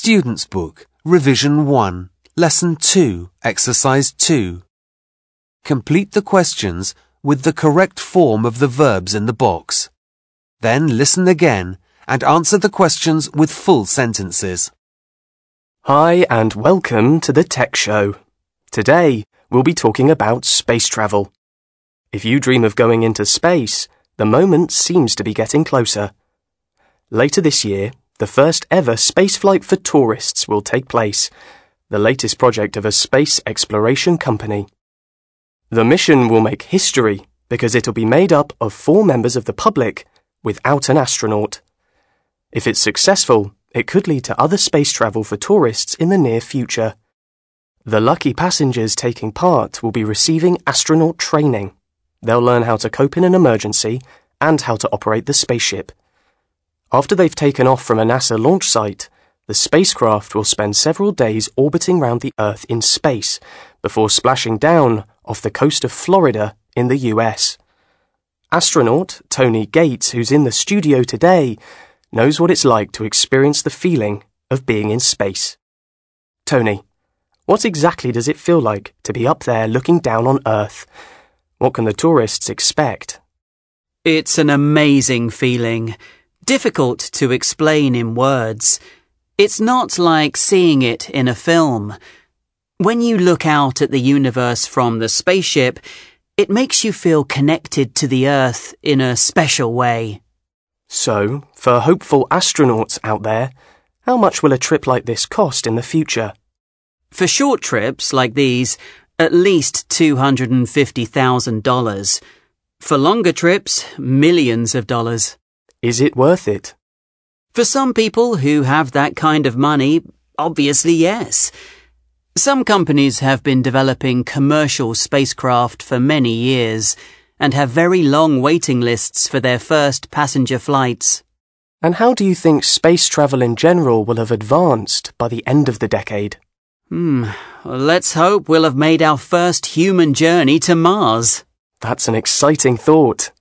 Student's Book, Revision 1, Lesson 2, Exercise 2. Complete the questions with the correct form of the verbs in the box. Then listen again and answer the questions with full sentences. Hi and welcome to the Tech Show. Today, we'll be talking about space travel. If you dream of going into space, the moment seems to be getting closer. Later this year, the first ever spaceflight for tourists will take place, the latest project of a space exploration company. The mission will make history because it'll be made up of 4 members of the public without an astronaut. If it's successful, it could lead to other space travel for tourists in the near future. The lucky passengers taking part will be receiving astronaut training. They'll learn how to cope in an emergency and how to operate the spaceship. After they've taken off from a NASA launch site, the spacecraft will spend several days orbiting around the Earth in space before splashing down off the coast of Florida in the US. Astronaut Tony Gates, who's in the studio today, knows what it's like to experience the feeling of being in space. Tony, what exactly does it feel like to be up there looking down on Earth? What can the tourists expect? It's an amazing feeling, difficult to explain in words. It's not like seeing it in a film. When you look out at the universe from the spaceship, it makes you feel connected to the Earth in a special way. So, for hopeful astronauts out there, how much will a trip like this cost in the future? For short trips like these, at least $250,000. For longer trips, millions of dollars. Is it worth it? For some people who have that kind of money, obviously yes. Some companies have been developing commercial spacecraft for many years and have very long waiting lists for their first passenger flights. And how do you think space travel in general will have advanced by the end of the decade? Let's hope we'll have made our first human journey to Mars. That's an exciting thought.